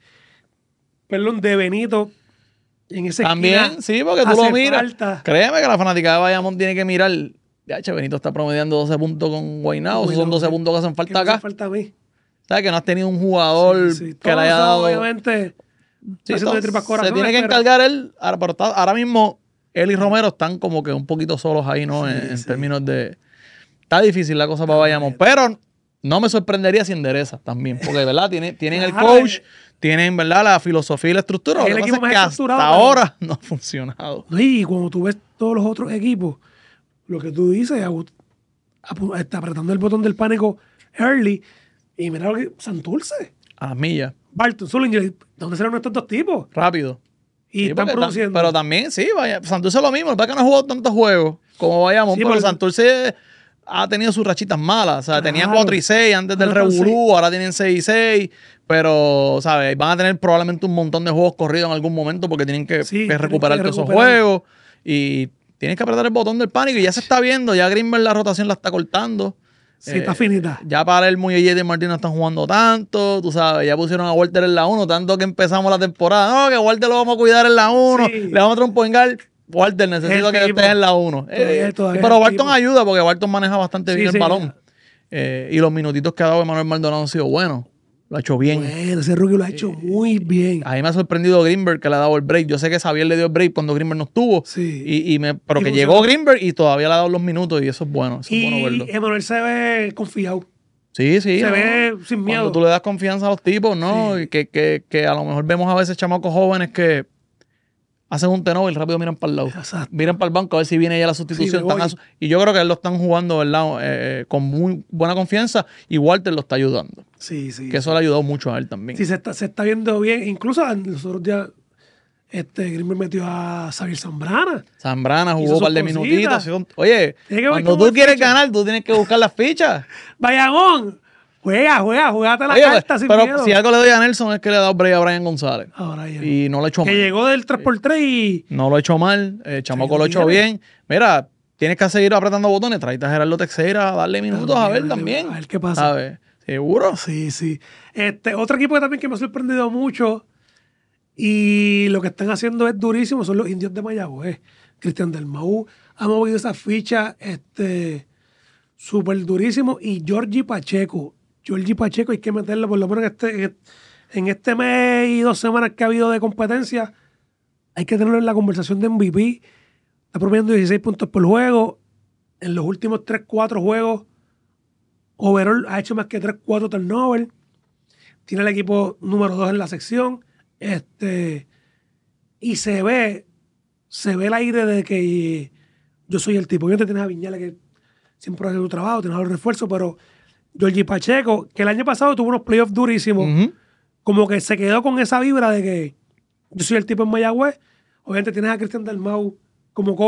Benito en ese también, sí, porque tú lo miras. Falta. Créeme que la fanática de Bayamón tiene que mirar. Benito está promediando 12 puntos con Guaynabo. Esos son 12 puntos que hacen falta acá. Falta a mí. ¿Sabes? Que no has tenido un jugador que le haya dado. Obviamente, se tiene que encargar él. Ahora mismo, él y Romero están como que un poquito solos ahí, ¿no? En términos de. Está difícil la cosa para Bayamón. Pero no me sorprendería si endereza también. Porque, ¿verdad? Tienen el coach. Tienen, ¿verdad?, la filosofía y la estructura. Lo que pasa es que hasta ahora no ha funcionado. Y cuando tú ves todos los otros equipos, lo que tú dices, está apretando el botón del pánico early. Y mira lo que... Santurce. A las millas. Barton, Sullinger. ¿Dónde serán estos dos tipos? Rápido. Y están produciendo. Pero también, sí, Santurce es lo mismo. El que no ha jugado tantos juegos como Bayamón, pero Santurce ha tenido sus rachitas malas. O sea, tenían 4-6 antes del revolú, ahora tienen 6-6. Pero, ¿sabes? Van a tener probablemente un montón de juegos corridos en algún momento porque tienen que recuperar todos esos juegos. Y tienes que apretar el botón del pánico. Y ya se está viendo. Ya Greenberg la rotación la está cortando. Sí, está finita. Ya para el Muelle y de Martín no están jugando tanto. Tú sabes, ya pusieron a Walter en la 1. Tanto que empezamos la temporada. No, que Walter lo vamos a cuidar en la 1. Le vamos a traer un point guard. Walter, necesito que estés en la 1. Pero Barton ayuda porque Barton maneja bastante bien el balón. Y los minutitos que ha dado Emanuel Maldonado han sido buenos. Lo ha hecho bien. Bueno, ese rookie lo ha hecho muy bien. A mí me ha sorprendido Greenberg que le ha dado el break. Yo sé que Xavier le dio el break cuando Greenberg no estuvo. Sí. Pero que llegó Greenberg y todavía le ha dado los minutos y eso es bueno. Eso es bueno verlo. Y Emanuel se ve confiado. Sí. Se ve sin miedo. Cuando tú le das confianza a los tipos, ¿no? Sí. Y que a lo mejor vemos a veces chamacos jóvenes que hacen un turnover y rápido miran para el lado. Exacto. Miran para el banco a ver si viene ya la sustitución. Y yo creo que él lo están jugando, ¿verdad? Con muy buena confianza y Walter lo está ayudando. Sí. Que eso le ha ayudado mucho a él también. Sí, se está viendo bien. Incluso nosotros ya Greenberg metió a Xavier Zambrana. Zambrana jugó un par de minutitos. Oye, cuando tú quieres ganar, tú tienes que buscar las fichas. Bayamón. Juégate la carta sin pero miedo. Si algo le doy a Nelson es que le ha dado break a Brian González. Y no lo ha hecho mal. Que llegó del 3x3 y... No lo ha hecho mal. Chamaco lo ha hecho bien. Mira, tienes que seguir apretando botones. Traíste a Gerardo Teixeira a darle minutos a ver también. A ver qué pasa. ¿Sabes? ¿Seguro? Sí. Otro equipo que también que me ha sorprendido mucho y lo que están haciendo es durísimo son los Indios de Mayagüez. Cristian Dalmau ha movido esa ficha súper durísimo. Y Georgie Pacheco hay que meterlo por lo menos en este mes y 2 semanas que ha habido de competencia. Hay que tenerlo en la conversación de MVP. Está promediando 16 puntos por juego. En los últimos 3-4 juegos, overall ha hecho más que 3-4 turnovers. Tiene el equipo número 2 en la sección. Y se ve el aire de que yo soy el tipo. Obviamente tienes a Viñales que siempre hace su trabajo, tienes a los refuerzos, pero Georgie Pacheco, que el año pasado tuvo unos playoffs durísimos, como que se quedó con esa vibra de que yo soy el tipo en Mayagüez. Obviamente tienes a Cristian Dalmau como coach,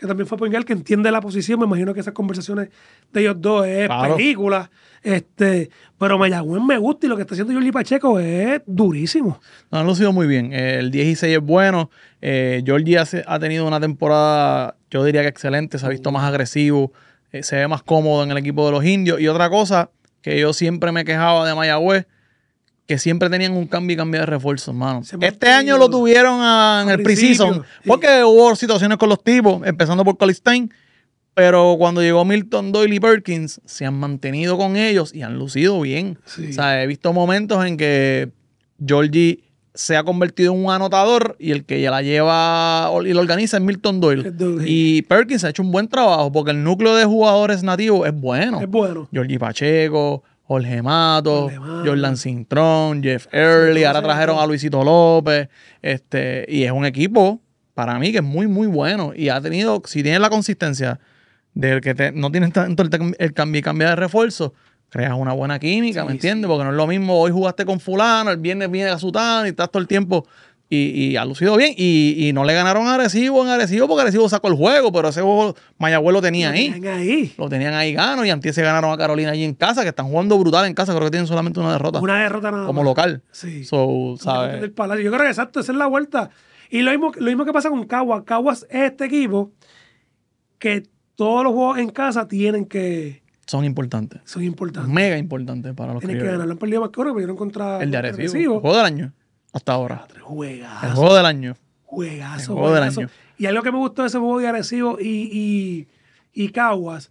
que también fue point guard, que entiende la posición. Me imagino que esas conversaciones de ellos dos es película. Pero Mayagüez me gusta y lo que está haciendo Giorgi Pacheco es durísimo. No, han lucido muy bien. El 16 es bueno. Giorgi ha tenido una temporada, yo diría que excelente. Se ha visto más agresivo. Se ve más cómodo en el equipo de los indios. Y otra cosa que yo siempre me quejaba de Mayagüez, que siempre tenían un cambio y cambio de refuerzos, mano. Este año lo tuvieron en el pre-season, porque hubo situaciones con los tipos, empezando por Colistein, pero cuando llegó Milton Doyle y Perkins, se han mantenido con ellos y han lucido bien. Sí. O sea, he visto momentos en que Giorgi se ha convertido en un anotador y el que ya la lleva y lo organiza es Milton Doyle. Y Perkins ha hecho un buen trabajo porque el núcleo de jugadores nativos es bueno. Es bueno. Giorgi Pacheco, Jorge Mato, Jordan Cintrón, Jeff Early, ahora trajeron a Luisito López, y es un equipo, para mí, que es muy, muy bueno. Y ha tenido, si tiene la consistencia del que no tienen tanto el cambio de refuerzo, creas una buena química, ¿me entiendes? Porque no es lo mismo, hoy jugaste con fulano, el viernes viene a Sutano y estás todo el tiempo... Y ha lucido bien. Y no le ganaron a Arecibo porque Arecibo sacó el juego, pero ese juego Mayagüez lo tenía ahí. Lo tenían ahí gano y antes se ganaron a Carolina allí en casa, que están jugando brutal en casa. Creo que tienen solamente una derrota. Una derrota nada más. Como local. Sí. ¿Sabes? Yo creo que exacto, esa es la vuelta. Y lo mismo que pasa con Caguas. Caguas es este equipo que todos los juegos en casa tienen que... Son importantes. Mega importantes para los criollos. Tienen que ganar. Lo han perdido más que ahora, perdieron contra el de Arecibo. El juego del año. Hasta ahora. Juegazo. El juego del año. Juegazo. Del año. Y algo que me gustó de ese juego de Arecibo y Caguas,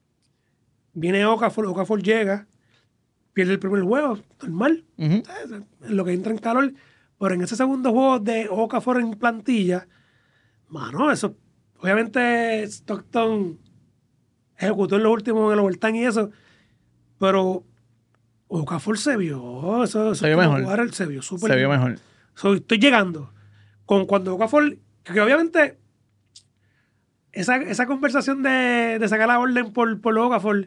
viene Okafor llega, pierde el primer juego, normal. En lo que entra en calor. Pero en ese segundo juego de Okafor en plantilla, mano, eso, obviamente Stockton ejecutó en los últimos, en el overtime y eso, pero Okafor se vio, se vio mejor. Se vio súper. Se vio mejor. Estoy llegando con cuando Okafor, que obviamente esa conversación de sacar la orden por Okafor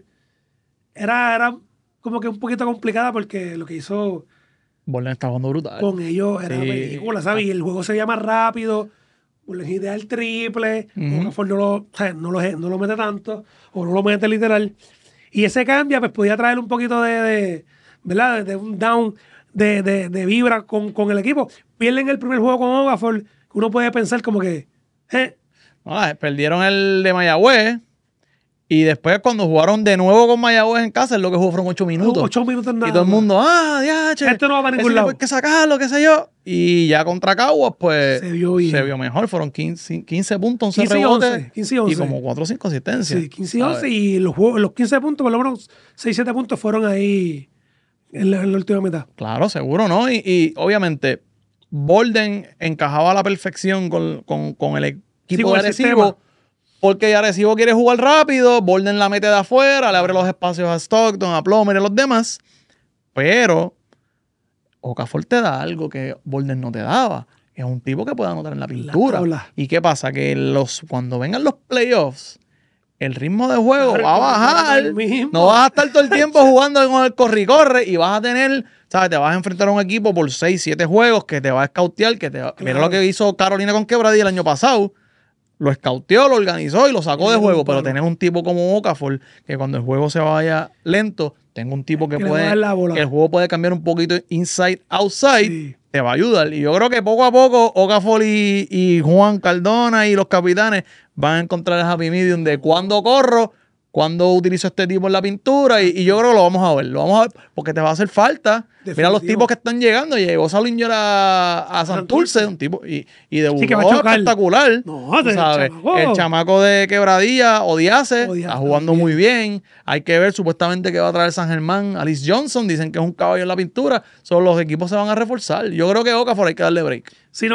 era como que un poquito complicada porque lo que hizo Borden está jugando brutal. Con ellos era película, ¿sabes? Y el juego se veía más rápido, Borden idea el triple, Okafor no lo mete tanto, o no lo mete literal. Y ese cambio pues podía traer un poquito ¿verdad? De un down de vibra con el equipo. Pierden el primer juego con Okafor, uno puede pensar como que... perdieron el de Mayagüez y después cuando jugaron de nuevo con Mayagüez en casa, es lo que jugó fueron 8 minutos. 8 minutos nada. Y todo el mundo, diache, este no va para ningún lado. Hay que sacarlo, qué sé yo. Y ya contra Caguas, pues se vio mejor. Fueron 15 puntos, 11 rebotes 15 y 11. Y como 4 o 5 asistencias. Sí, 15 y 11. Y los 15 puntos, por lo menos 6-7 puntos fueron ahí en la última mitad. Claro, seguro, ¿no? Y obviamente, Borden encajaba a la perfección con el equipo de Arecibo. Porque Arecibo quiere jugar rápido, Borden la mete de afuera, le abre los espacios a Stockton, a Plomer y a los demás. Pero Okafor te da algo que Borden no te daba. Es un tipo que puede anotar en la pintura. ¿Y qué pasa? Que cuando vengan los playoffs, el ritmo de juego va a bajar. No vas a estar todo el tiempo jugando con el corre-corre y vas a tener, ¿sabes? Te vas a enfrentar a un equipo por 6-7 juegos que te va a escautear. Mira lo que hizo Carolina con Quebradilla el año pasado. Lo escauteó, lo organizó y lo sacó de juego. Pero tener un tipo como Okafor, que cuando el juego se vaya lento, tenga un tipo que el juego puede cambiar un poquito inside, outside, te va a ayudar. Y yo creo que poco a poco Okafor y Juan Cardona y los capitanes van a encontrar el happy medium de cuándo corro, cuándo utilizo este tipo en la pintura. Y yo creo que lo vamos a ver. Porque te va a hacer falta. Definitivo. Mira los tipos que están llegando. Llegó Salinger a Santurce, un tipo, y debutó espectacular. No, ¿sabes? El chamaco de Quebradilla, Odiase, está jugando muy bien. Hay que ver supuestamente que va a traer San Germán. Alice Johnson, dicen que es un caballo en la pintura. Los equipos se van a reforzar. Yo creo que Okafor hay que darle break.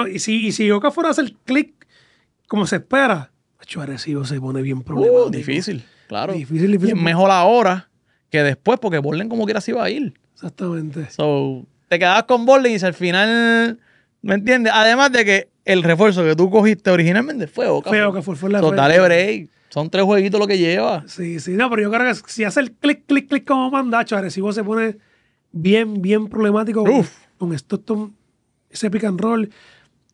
Si Okafor hace el click como se espera, Arecibo se pone bien problemático. Difícil, claro. Difícil. Y es mejor ahora que después, porque Borden como quiera se iba a ir. Exactamente. Te quedabas con Borden y si al final, ¿me entiendes? Además de que el refuerzo que tú cogiste originalmente fue Okafor. Fue la dale break. Son 3 jueguitos lo que lleva. Sí, no, pero yo creo que si hace el clic como mandacho, Arecibo se pone bien problemático con Stockton, ese pick and roll.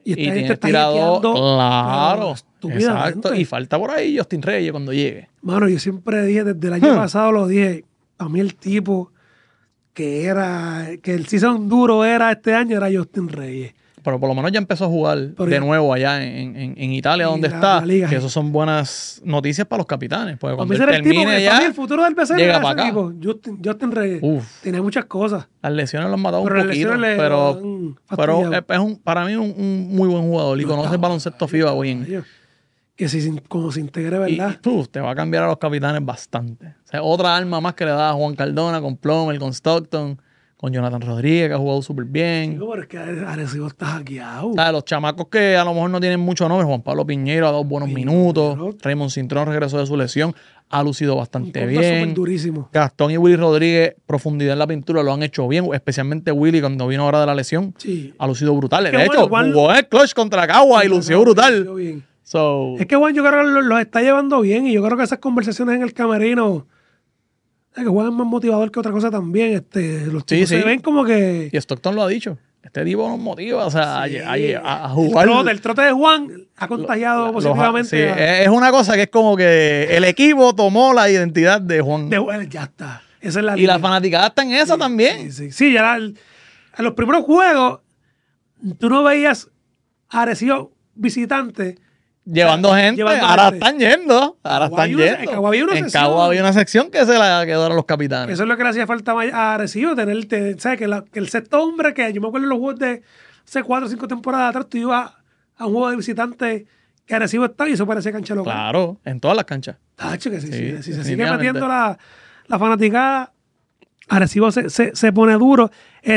Y tienes tirador, claro, exacto. Y falta por ahí Justin Reyes cuando llegue. Mano, yo siempre dije, desde el año pasado lo dije, a mí el tipo que el season duro era este año era Justin Reyes. Pero por lo menos ya empezó a jugar de nuevo allá en Italia, donde está. Que eso son buenas noticias para los capitanes. Porque cuando él termine ya, el futuro del BCN llega para acá. Tipo, Justin Reyes tiene muchas cosas. Las lesiones lo han matado un poquito, pero es para mí un muy buen jugador y conoce el baloncesto FIBA bien. Que como se integre, ¿verdad? Y te va a cambiar a los capitanes bastante. O sea, otra arma más que le da a Juan Cardona con Plummer, con Stockton, con Jonathan Rodríguez, que ha jugado súper bien. Chico, pero es que Arecibo está hackeado. O sea, los chamacos que a lo mejor no tienen mucho nombre, Juan Pablo Piñero ha dado buenos minutos, Raymond Cintrón regresó de su lesión, ha lucido bastante bien. Durísimo. Gastón y Willy Rodríguez, profundidad en la pintura, lo han hecho bien, especialmente Willy cuando vino ahora de la lesión, ha lucido brutal. De hecho, jugó en el clutch contra Cagua y lució brutal. Es que Juan, yo creo que los está llevando bien y yo creo que esas conversaciones en el camerino que Juan es más motivador que otra cosa también. Los tipos se ven como que... Y Stockton lo ha dicho. Este tipo nos motiva, o sea, a jugar. El trote de Juan ha contagiado positivamente. Es una cosa que es como que el equipo tomó la identidad de Juan. Ya está. Esa es la y la fanaticada está en esa también. Sí, ya en los primeros juegos tú no veías a Arecibo visitante llevando gente, ahora están yendo. En Cagua había una sección que se la quedó a los capitanes. Eso es lo que le hacía falta a Arecibo, ¿sabes? Que el sexto hombre, que yo me acuerdo en los juegos de hace 4 o 5 temporadas atrás, tú ibas a un juego de visitante que Arecibo estaba y eso parecía cancha local. Claro, en todas las canchas. Tacho, que si se sigue metiendo la fanaticada, Arecibo se pone duro.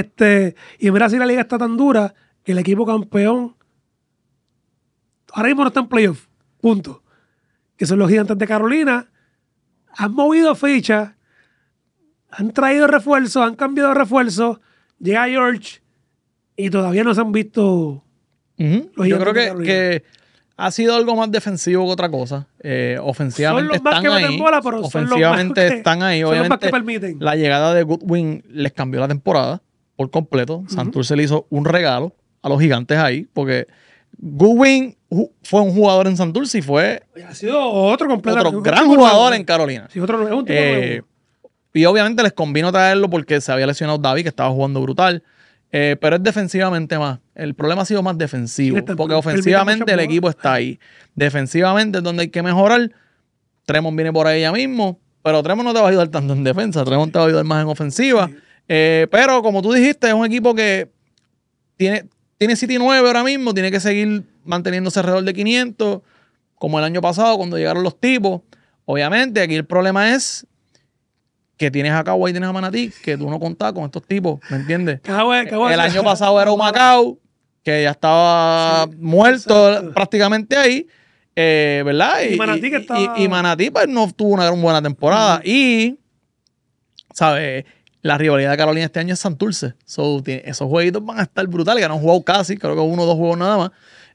Y mira si la liga está tan dura que el equipo campeón ahora mismo no está en playoff, punto. Que son los Gigantes de Carolina. Han movido fichas, han traído refuerzos, han cambiado refuerzos. Llega George y todavía no se han visto los Gigantes. Yo creo que ha sido algo más defensivo que otra cosa. Ofensivamente están ahí. Ofensivamente están ahí. Obviamente, la llegada de Goodwin les cambió la temporada por completo. Santurce le hizo un regalo a los Gigantes ahí, porque Goodwin fue un jugador en Santurce y ha sido otro gran jugador en Carolina. Sí, otro nuevo. Y obviamente les convino traerlo porque se había lesionado David, que estaba jugando brutal. Pero es defensivamente más. El problema ha sido más defensivo. Porque ofensivamente el equipo está ahí. Defensivamente es donde hay que mejorar. Tremont viene por ahí ya mismo. Pero Tremont no te va a ayudar tanto en defensa. Tremont te va a ayudar más en ofensiva. Sí. Pero como tú dijiste, es un equipo que tiene City 9 ahora mismo. Tiene que seguir manteniéndose alrededor de 500. Como el año pasado cuando llegaron los tipos. Obviamente aquí el problema es que tienes a Cagua y tienes a Manatí, que tú no contabas con estos tipos, ¿me entiendes? El año pasado era Humacao, que ya estaba muerto prácticamente ahí, ¿verdad? Y Manatí pues, no tuvo una gran buena temporada. Y, ¿sabes? La rivalidad de Carolina este año es Santurce. Esos jueguitos van a estar brutales, que no han jugado casi, creo que 1 o 2 juegos nada más.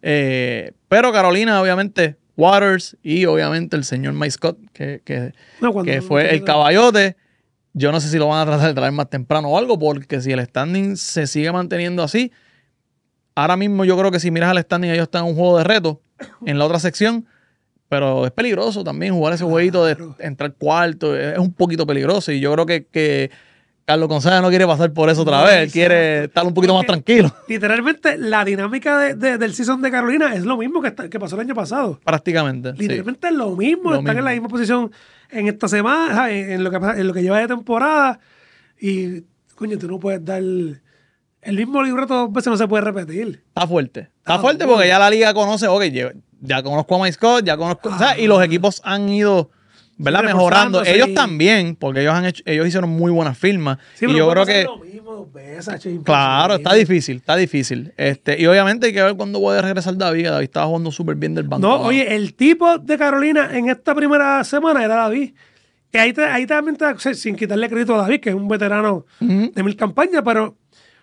Pero Carolina, obviamente, Waters y obviamente el señor Mike Scott, que fue el caballote. Yo no sé si lo van a tratar de traer más temprano o algo, porque si el standing se sigue manteniendo así, ahora mismo yo creo que si miras al standing, ellos están en un juego de reto en la otra sección, pero es peligroso también jugar ese jueguito de entrar cuarto, es un poquito peligroso y yo creo que Carlos González no quiere pasar por eso otra vez, él quiere estar un poquito más tranquilo. Literalmente, la dinámica del season de Carolina es lo mismo que pasó el año pasado. Prácticamente. Literalmente es lo mismo, están en la misma posición en esta semana, en lo que lleva de temporada. Y, coño, tú no puedes dar el mismo libreto 2 veces, no se puede repetir. Está fuerte. Está fuerte porque ya la liga conoce, ya conozco a Mike Scott, ya conozco, y los equipos han ido, ¿verdad? Mejorando. Ellos también, porque ellos hicieron muy buenas firmas. Sí, y yo creo que lo mismo 2 veces, claro, está difícil. Y obviamente hay que ver cuándo puede regresar David. David estaba jugando súper bien del banco. No, oye, el tipo de Carolina en esta primera semana era David. Que ahí también sin quitarle crédito a David, que es un veterano de 1000 campañas, pero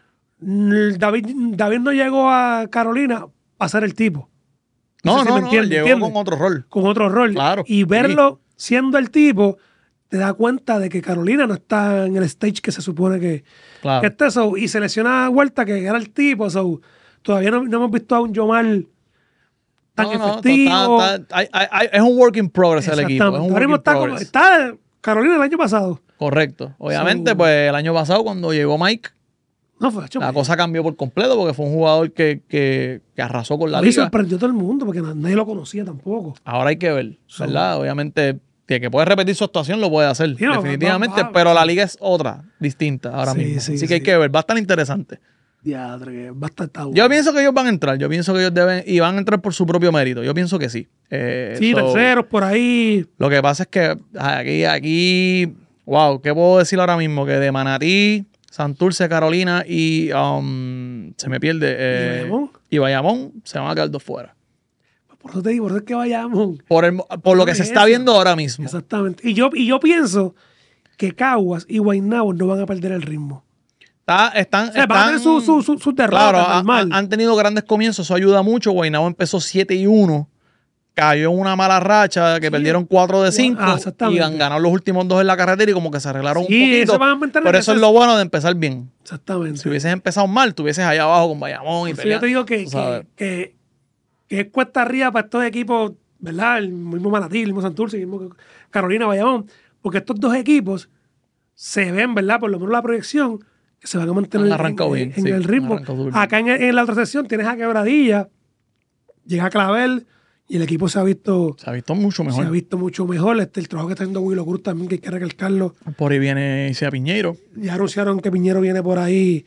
David no llegó a Carolina a ser el tipo. No, llegó con otro rol. Con otro rol. Claro. Y verlo siendo el tipo, te da cuenta de que Carolina no está en el stage que se supone que esté. Y selecciona a Huerta, que era el tipo. todavía no hemos visto a un Yomar tan efectivo. Es un work in progress el equipo. Es un ahora mismo está Carolina el año pasado. Correcto. Obviamente, pues el año pasado cuando llegó Mike, la cosa cambió por completo porque fue un jugador que arrasó con la liga. Y sorprendió a todo el mundo porque nadie lo conocía tampoco. Ahora hay que ver, ¿verdad? Obviamente, que puede repetir su actuación lo puede hacer, definitivamente, pero la liga es otra, distinta ahora mismo. Así que hay que ver, va a estar interesante. Yo pienso que ellos van a entrar, yo pienso que ellos deben, y van a entrar por su propio mérito, yo pienso que sí. Terceros por ahí. Lo que pasa es que aquí, wow, ¿qué puedo decir ahora mismo? Que de Manatí, Santurce, Carolina y se me pierde. ¿Y Bayamón? Se van a quedar 2 fuera. Por eso te digo, por eso es que Bayamón. Por lo que se está viendo ahora mismo. Exactamente. Y yo pienso que Caguas y Guaynabo no van a perder el ritmo. Van a tener su derrota, claro, normal. Han tenido grandes comienzos, eso ayuda mucho. Guaynabo empezó 7-1. Cayó en una mala racha que perdieron 4 de 5 y ganaron los últimos 2 en la carretera y como que se arreglaron un poquito. Pero eso es lo bueno de empezar bien. Exactamente. Si hubieses empezado mal, estuvieses allá abajo con Bayamón y peleando. Yo te digo que es cuesta arriba para estos equipos, ¿verdad? El mismo Manatí, el mismo Santurce, el mismo Carolina, Bayamón, porque estos 2 equipos se ven, ¿verdad? Por lo menos la proyección, que se van a mantener en el ritmo. Acá en la otra sección tienes a Quebradilla, llega a Clavel, y el equipo se ha visto mucho mejor. Se ha visto mucho mejor. El trabajo que está haciendo Willow Cruz también, que hay que recalcarlo. Por ahí viene Isaiah Piñeiro. Ya anunciaron que Piñeiro viene por ahí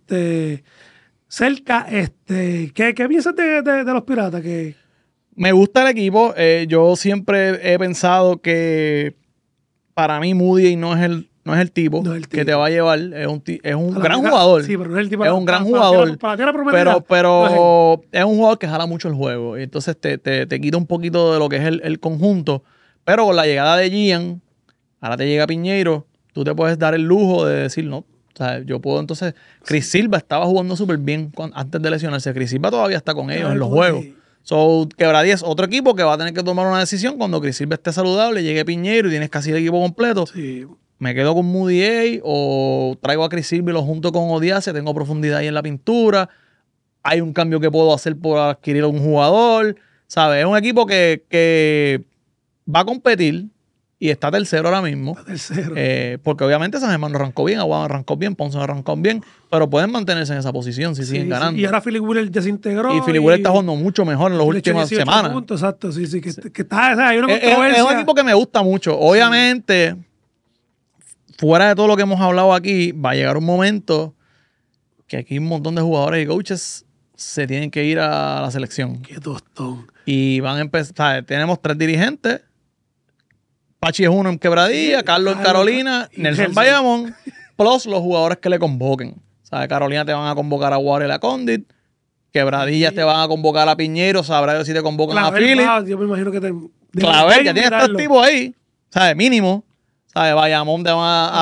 cerca. ¿Qué piensas de los Piratas? Me gusta el equipo. Yo siempre he pensado que para mí Moody no es el tipo que te va a llevar. Es un gran jugador. Sí, pero no es el tipo. Es un gran jugador. Pero es un jugador que jala mucho el juego. Y entonces te quita un poquito de lo que es el conjunto. Pero con la llegada de Gian, ahora te llega Piñeiro, tú te puedes dar el lujo de decir, no. O sea, yo puedo entonces. Chris Silva estaba jugando súper bien antes de lesionarse. Chris Silva todavía está con ellos en los juegos. Quebradilla es otro equipo que va a tener que tomar una decisión cuando Chris Silva esté saludable, llegue Piñeiro y tienes casi el equipo completo. Sí. Me quedo con Moody A o traigo a Chris Silva y lo junto con Odiase, tengo profundidad ahí en la pintura. Hay un cambio que puedo hacer por adquirir a un jugador. ¿Sabes? Es un equipo que va a competir y está tercero ahora mismo. Porque obviamente San Germán no arrancó bien, Aguada arrancó bien, Ponce no arrancó bien, pero pueden mantenerse en esa posición si siguen ganando. Y ahora Philip Wheeler ya se integró. Y Philip Wheeler está jugando mucho mejor en las últimas semanas. Puntos, exacto, que está, o sea, hay una controversia. Es un equipo que me gusta mucho. Obviamente, fuera de todo lo que hemos hablado aquí, va a llegar un momento que aquí un montón de jugadores y coaches se tienen que ir a la selección. Qué tostón. Y van a empezar, tenemos 3 dirigentes. Pachi es uno en Quebradilla, Carlos en Carolina, Nelson en Bayamón, plus los jugadores que le convoquen. O sea, Carolina te van a convocar a Warren y a Condit, Quebradillas te van a convocar a Piñeiro, sabrá Dios si te convocan a Philip. Yo me imagino que Clavel, ya tienes 3 tipos ahí, ¿sabes? Mínimo. ¿Sabes? Bayamón te van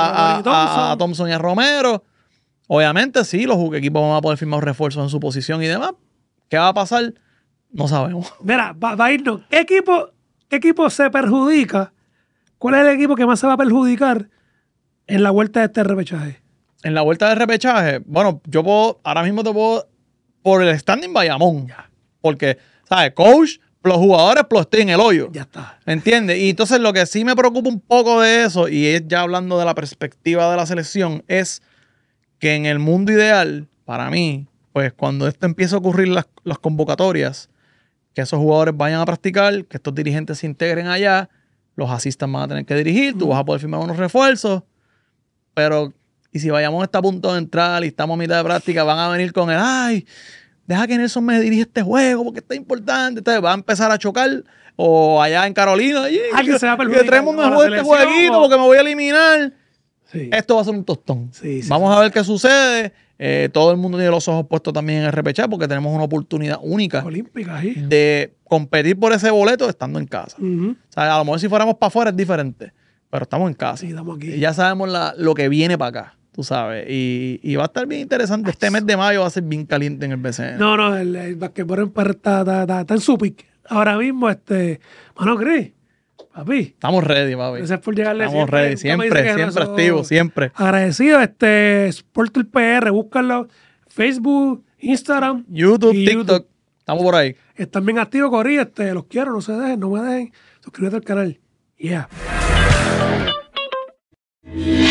a Thompson y a Romero. Obviamente, sí, los equipos van a poder firmar refuerzos en su posición y demás. ¿Qué va a pasar? No sabemos. Mira, va a irnos. ¿Qué equipo se perjudica? ¿Cuál es el equipo que más se va a perjudicar en la vuelta de este repechaje? En la vuelta de repechaje, bueno, ahora mismo te puedo, por el standing Bayamón. Ya. Porque, ¿sabes? Coach, los jugadores, plus estoy en el hoyo. Ya está. ¿Entiendes? Y entonces lo que sí me preocupa un poco de eso, y es ya hablando de la perspectiva de la selección, es que en el mundo ideal, para mí, pues cuando esto empiece a ocurrir las convocatorias, que esos jugadores vayan a practicar, que estos dirigentes se integren allá, los asistas van a tener que dirigir, tú vas a poder firmar unos refuerzos, pero y si Bayamón está a punto de entrar y estamos a mitad de práctica, van a venir con el, ay, deja que Nelson me dirija este juego porque está importante. Entonces va a empezar a chocar. O allá en Carolina, que traemos mejor este jueguito porque me voy a eliminar. Sí. Esto va a ser un tostón. Vamos a ver qué sucede. Todo el mundo tiene los ojos puestos también en el repechaje porque tenemos una oportunidad única olímpica de competir por ese boleto estando en casa. O sea, a lo mejor si fuéramos para afuera es diferente, pero estamos en casa. Sí, estamos aquí. Y ya sabemos lo que viene para acá. Tú sabes, y va a estar bien interesante. Este mes de mayo va a ser bien caliente en el BCN. No, el basquetbol está en su pick. Ahora mismo, mano, Cris, papi. Estamos ready, papi. Gracias por llegarle. Estamos ready, siempre activo, siempre. Agradecido, Sport PR, búscalo, Facebook, Instagram, YouTube, TikTok. Estamos por ahí. Están bien activos, Corí. Los quiero, no se dejen, no me dejen. Suscríbete al canal. Yeah.